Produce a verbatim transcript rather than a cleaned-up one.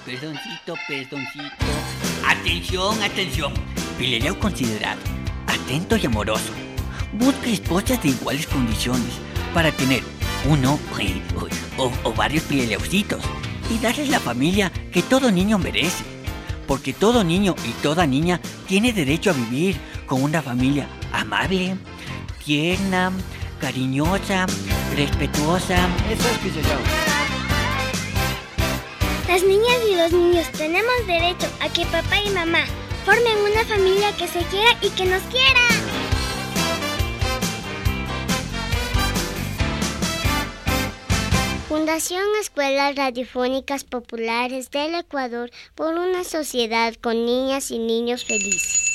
Perdoncito, perdoncito. Atención, atención. Pileleo considerado, atento y amoroso. Busca esposas de iguales condiciones para tener uno o, o, o varios pileleucitos y darles la familia que todo niño merece. Porque todo niño y toda niña tiene derecho a vivir con una familia amable, tierna, cariñosa, respetuosa. Eso es Pileleo. Las niñas y los niños tenemos derecho a que papá y mamá formen una familia que se quiera y que nos quiera. Fundación Escuelas Radiofónicas Populares del Ecuador por una sociedad con niñas y niños felices.